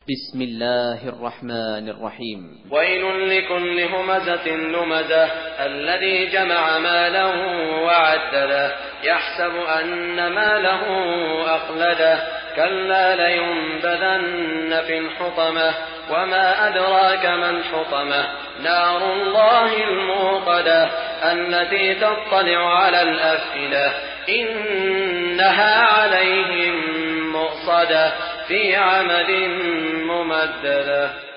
بسم الله الرحمن الرحيم. ويل لكل همزة لمزة الذي جمع مالا وعدده يحسب أن ماله أخلده كلا لينبذن في الحطمة وما أدراك ما الحطمة نار الله الموقدة التي تطلع على الأفئدة إنها عليهم مؤصدة في عمد ممددة.